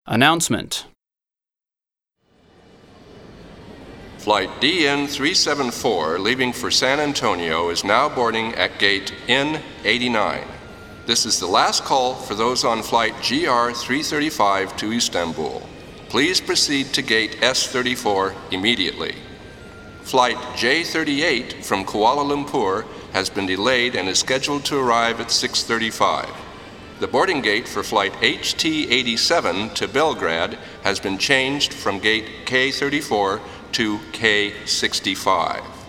Announcement. Flight DN 374 leaving for San Antonio is now boarding at gate N89. This is the last call for those on flight GR 335 to Istanbul. Please proceed to gate S34 immediately. Flight J38 from Kuala Lumpur has been delayed and is scheduled to arrive at 6:35. The boarding gate for flight HT87 to Belgrade has been changed from gate K34 to K65.